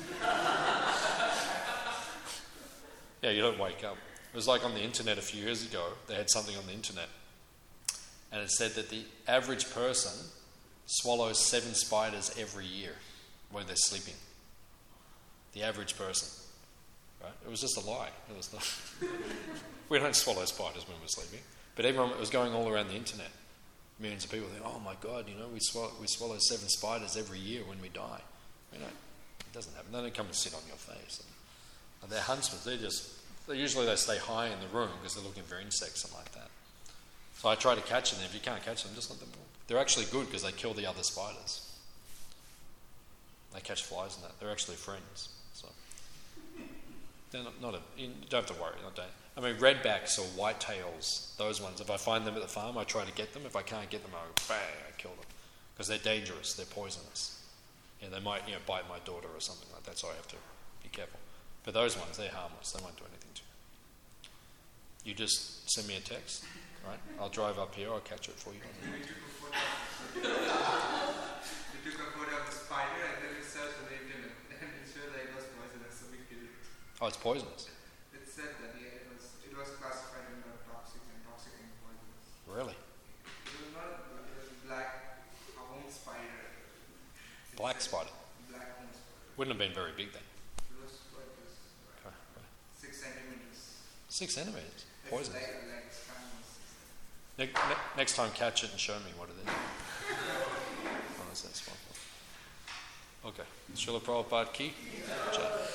Yeah, you don't wake up. It was like on the internet a few years ago. They had something on the internet, and it said that the average person swallows 7 spiders every year when they're sleeping. The average person. Right? It was just a lie. It was not. We don't swallow spiders when we're sleeping. But everyone, it was going all around the internet. Millions of people think, oh my God, you know, we swallow 7 spiders every year when we die. You know, it doesn't happen. They don't come and sit on your face. And they're huntsmen. Usually they stay high in the room because they're looking for insects and like that. So I try to catch them. If you can't catch them, just let them walk. They're actually good because they kill the other spiders. They catch flies and that. They're actually friends. So they're you don't have to worry. I mean, redbacks or whitetails, those ones, if I find them at the farm, I try to get them. If I can't get them, I kill them. Because they're dangerous, they're poisonous. Yeah, they might bite my daughter or something like that, so I have to be careful. But those ones, they're harmless, they won't do anything to you. You just send me a text, right? I'll drive up here, I'll catch it for you. We took a photo of the spider and then we searched on the internet and it showed that it was poisonous, so we killed it. Oh, it's poisonous? It said that it was classified under toxic and poisonous. Really? It was not it was black home spider. Black spider? Black home spider. Wouldn't have been very big then. It was 6 centimeters. 6 centimetres? Poisonous? It's kind of Next time catch it and show me what it is. Oh, that's that spot. Okay. Srila Prabhupada ki? Jai.